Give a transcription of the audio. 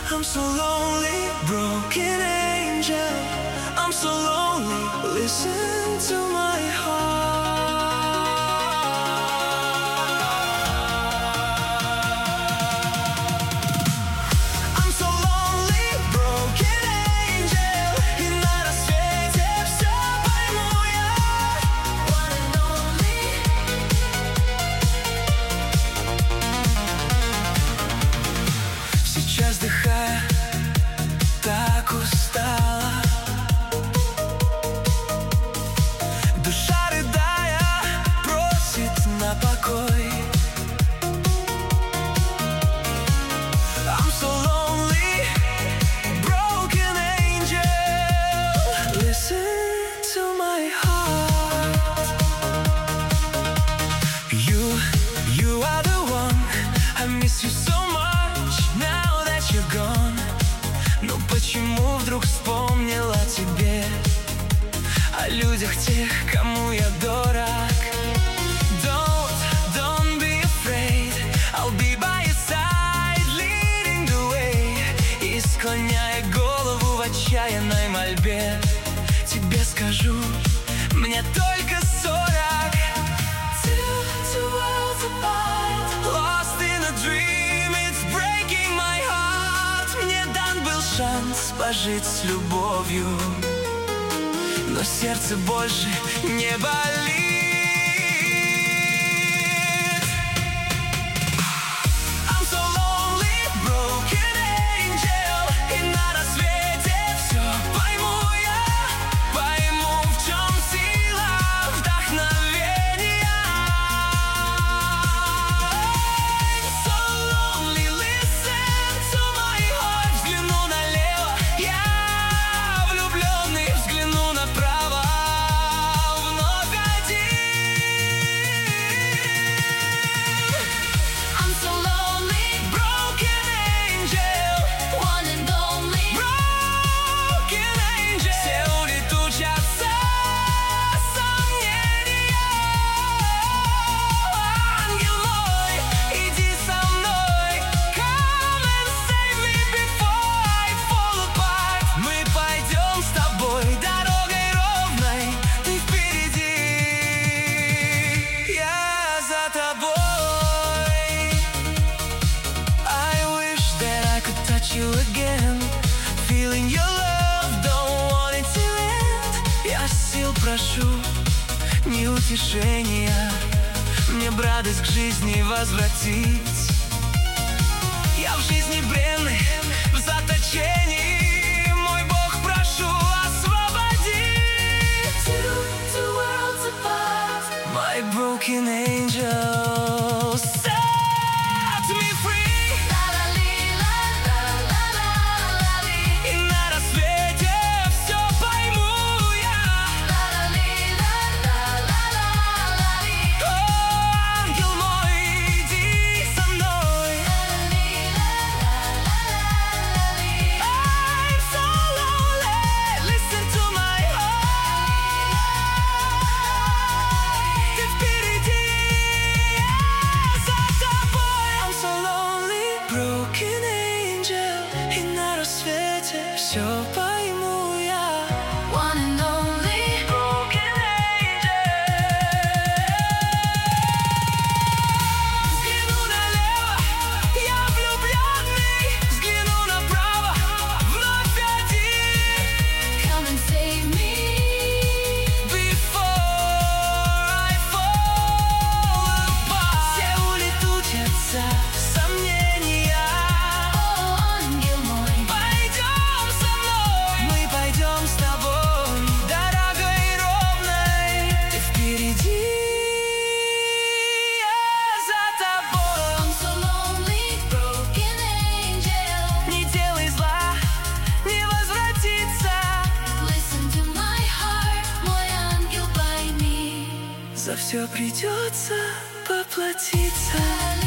I'm so lonely, broken angel. I'm so lonely, listen to my heart. I'm so lonely, broken angel. И на рассвете все пойму я. One and only. Сейчас вдыхая, так устала. Душа, рыдая, просит на покой. I'm so lonely, broken angel. Listen to my heart. You are the one. I miss you so much now that you're gone. Но почему вдруг вспомнила о тебе, о людях тех, кому я дорог? Don't be afraid, I'll be by your side, leading the way. И склоняя голову в отчаянной мольбе, тебе скажу, мне только 40. Two worlds apart, lost in a dream, it's breaking my heart. Мне дан был шанс пожить с любовью, но сердце больше не болит. I'm so lonely, broken angel. И на рассвете все пойму я, пойму, в чем сила вдохновения. So lonely, listen to my heart. Взгляну налево, я влюбленный, взгляну направо, вновь один. I'm so lonely, broken angel. One and only, broken angel. Все улетучатся сомнения. Ангел мой, иди со мной. Come and save me before I fall apart. Мы пойдем с тобой дорогой ровной. Ты впереди, я за тобой. I wish that I could touch you again. Feeling your love, don't want it to end. Я сил прошу, не утешения, мне б радость к жизни возвратить. Я в жизни бренный, в заточении, мой Бог, прошу, освободи. Two worlds apart, my broken angel, set me free. И на рассвете все пойму я. О, ангел мой, иди со мной. I'm so lonely, listen to my heart. Ты впереди, я за тобой. I'm so lonely, broken angel. И на рассвете все пойму я. One and only, broken angel. Взгляну налево, я влюбленный, взгляну направо, вновь один. Come and save me before I fall apart. Все улетучатся сомнения. О, ангел мой, пойдем со мной. Мы пойдем с тобой дорогой ровной. Ты впереди, я за тобой. I'm so lonely, broken angel. Не делай зла, не возвратится. Listen to my heart, мой ангел, пойми. За все придется поплатиться.